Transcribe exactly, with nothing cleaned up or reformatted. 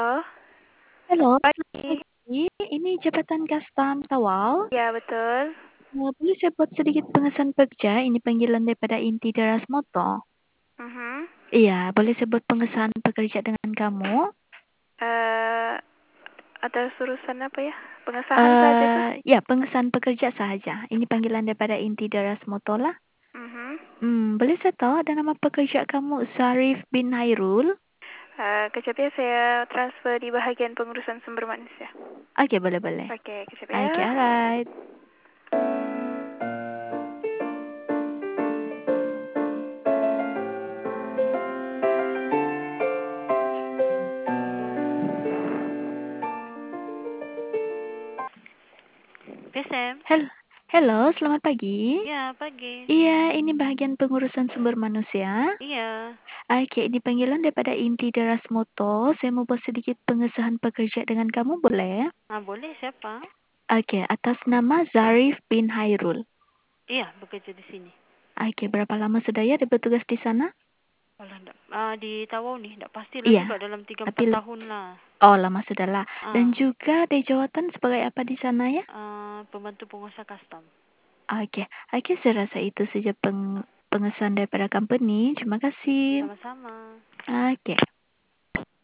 Halo, Halo, selamat selamat pagi. pagi. Ini Jabatan Kastam Tawau. Ya, betul. Eh, boleh saya buat sedikit pengesahan pekerja? Ini panggilan daripada Inti Deras Moto. Mhm. Iya, boleh saya buat pengesahan pekerja dengan kamu? Eh, ada urusan apa ya? Pengesahan saja kah? Eh, ya, pengesahan pekerja sahaja. Ini panggilan daripada Inti Deras Moto lah. Mhm. Hmm, boleh saya tahu ada nama pekerja kamu Zarif bin Hairul? Eh, kejap ya, saya transfer di bahagian pengurusan sumber manusia. Oke, boleh boleh. Oke, kejap ya. Oke, alright. P S M? Hel Halo, selamat pagi. Ya, pagi. Iya, ini bagian pengurusan sumber manusia. Iya. Oke, ini panggilan daripada Inti Deras Moto. Saya mau buat sedikit pengesahan pekerja dengan kamu, boleh? Ah, boleh, siapa? Oke, atas nama Zarif bin Hairul. Iya, bekerja di sini. Oke, berapa lama sudah ya bertugas di sana? Kalau enggak, ah, di Tawau nih, enggak pastilah Iya, juga dalam tiga tapi empat tahun lah. oh lama sudah lah. Dan Ah, juga di jawatan sebagai apa di sana ya? ah, pembantu pengusaha custom. Oke, oke saya rasa itu saja peng pengesahan daripada company. Terima kasih. Sama-sama. Oke.